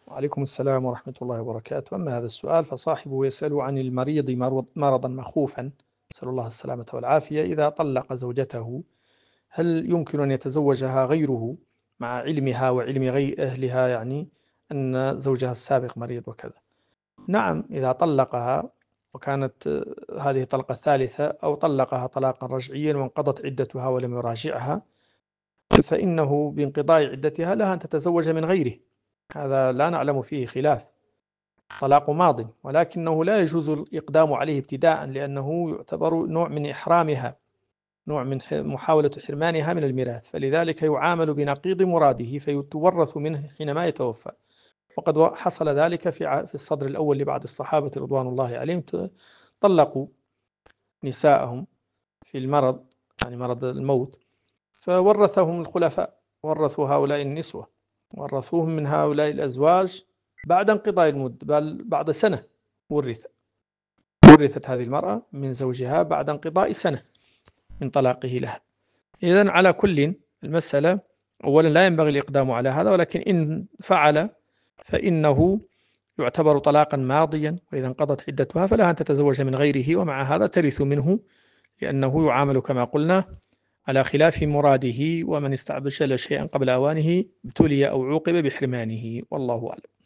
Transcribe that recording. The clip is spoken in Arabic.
وعليكم السلام ورحمة الله وبركاته. أما هذا السؤال فصاحبه يسأل عن المريض مرضا مخوفا، نسأل الله السلامة والعافية، إذا طلق زوجته هل يمكن أن يتزوجها غيره مع علمها وعلم غير أهلها، يعني أن زوجها السابق مريض وكذا؟ نعم، إذا طلقها وكانت هذه طلقة ثالثة، أو طلقها طلاقا رجعيا وانقضت عدتها ولم يراجعها، فإنه بانقضاء عدتها لها أن تتزوج من غيره، هذا لا نعلم فيه خلاف، طلاق ماض، ولكنه لا يجوز الإقدام عليه ابتداء، لأنه يعتبر نوع من إحرامها، نوع من محاولة حرمانها من الميراث، فلذلك يعامل بنقيض مراده فيتورث منه حينما يتوفى. وقد حصل ذلك في الصدر الأول لبعض الصحابة رضوان الله عليهم، طلقوا نساءهم في المرض، يعني مرض الموت، فورثهم الخلفاء، ورثوا هؤلاء النسوة، ورثوهم من هؤلاء الأزواج بعد انقضاء المدة، بل بعد سنة ورثت هذه المرأة من زوجها بعد انقضاء سنة من طلاقه لها. إذن على كل، المسألة أولا لا ينبغي الإقدام على هذا، ولكن إن فعل فإنه يعتبر طلاقا ماضيا، وإذا انقضت عدتها فلها أن تتزوج من غيره، ومع هذا ترث منه، لأنه يعامل كما قلنا على خلاف مراده، ومن استعجل شيئا قبل أوانه ابتلي أو عوقب بحرمانه، والله أعلم.